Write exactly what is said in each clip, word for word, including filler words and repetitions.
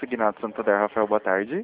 Consignado Santander, Rafael, boa tarde.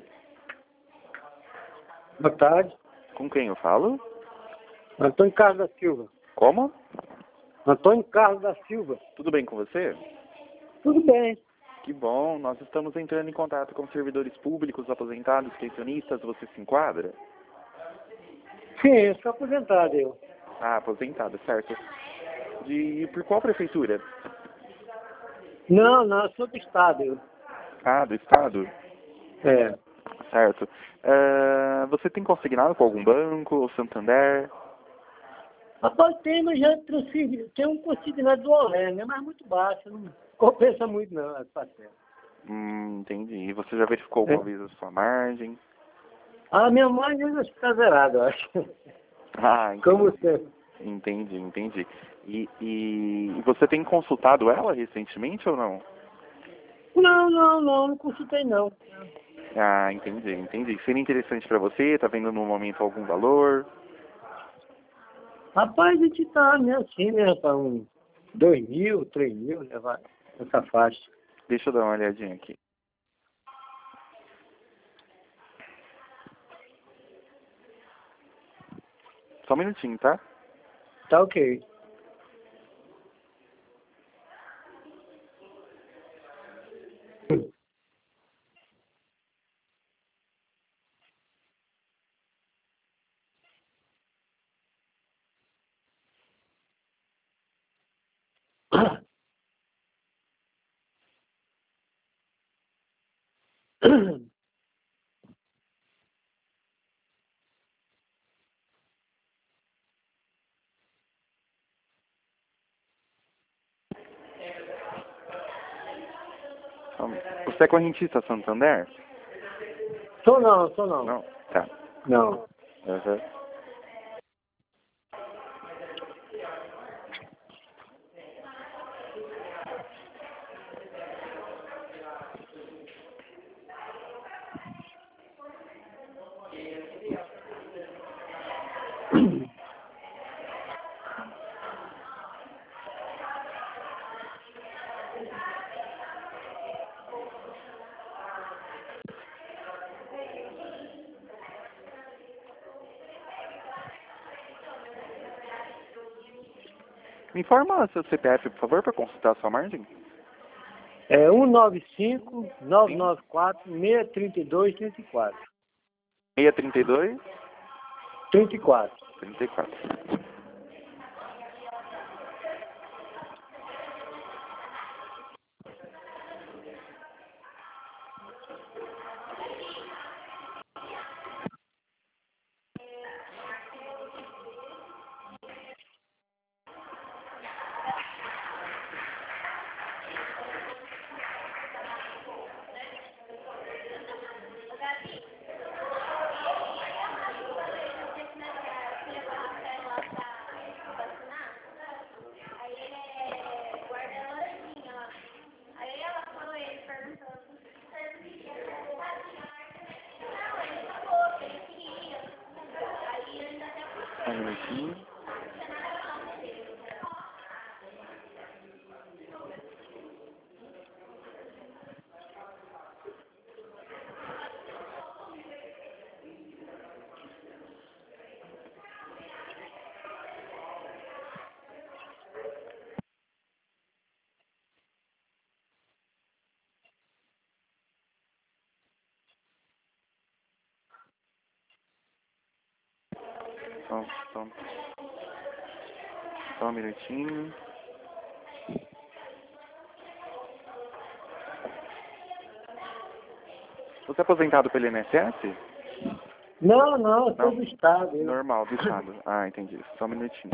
Boa tarde. Com quem eu falo? Antônio Carlos da Silva. Como? Antônio Carlos da Silva. Tudo bem com você? Tudo bem. Que bom, nós estamos entrando em contato com servidores públicos, aposentados, pensionistas, você se enquadra? Sim, eu sou aposentado, eu. Ah, aposentado, certo. De por qual prefeitura? Não, não, eu sou do Estado, eu. Ah, do estado? É. Certo. Eh, você tem consignado com algum banco ou Santander? Rapaz, tem, mas já transferi. Tem um consignado do Olé, né? Mas muito baixo, não compensa muito não, essa parcela. Hum, entendi. E você já verificou alguma É. vez a sua margem? A minha mãe ainda está zerada, eu acho. Ah, entendi. Como sempre. Entendi, entendi. E, e você tem consultado ela recentemente ou não? Não, não, não, não consultei não. Ah, entendi, entendi. Seria interessante para você? Tá vendo no momento algum valor? Rapaz, a gente tá, né, assim, né, rapaz, uns dois mil, três mil, né, vai, essa faixa. Deixa eu dar uma olhadinha aqui. Só um minutinho, tá? Tá ok. Só um minuto. Você é correntista Santander? Sou não, sou não. Não? Tá. Não. Uhum. Me informa seu C P F, por favor, para consultar a sua margem? É um nove cinco, nove Sim. nove quatro, seis três dois, três quatro. seis trinta e dois, trinta e quatro. trinta e quatro. Só um minutinho. Só, só, só um minutinho. Você é aposentado pelo I N S S? Não, não, eu sou Não? do Estado. Eu. Normal, do estado. Ah, entendi. Só um minutinho.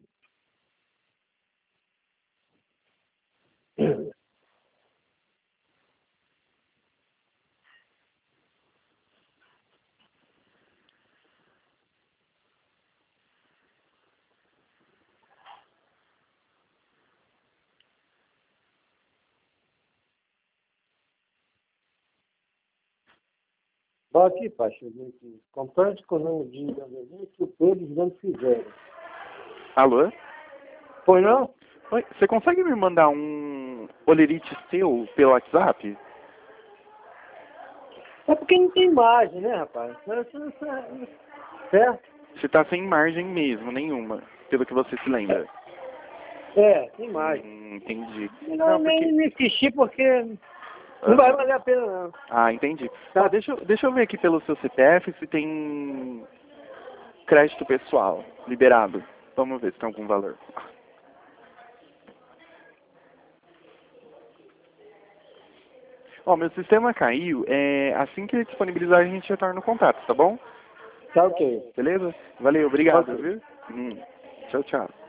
Bota aqui, pai, deixa eu ver aqui. Complete com o nome de Gabriel que o Pedro não fizeram. Alô? Foi não? Oi, você consegue me mandar um olerite seu pelo WhatsApp? É porque não tem margem, né, rapaz? Certo? Você tá sem margem mesmo, nenhuma, pelo que você se lembra. É, tem margem. Hum, entendi. Melhor Não, nem porque... nem insistir porque não vai valer a pena, não. Ah, entendi. Tá. Ó, deixa, eu- deixa eu ver aqui pelo seu C P F se tem crédito pessoal liberado. Vamos ver se tem algum valor. Ó, meu sistema caiu. É, assim que ele disponibilizar, a gente retorna o contato, tá bom? Tá ok. Beleza? Valeu, obrigado, Ok. viu? Hum. Tchau, tchau.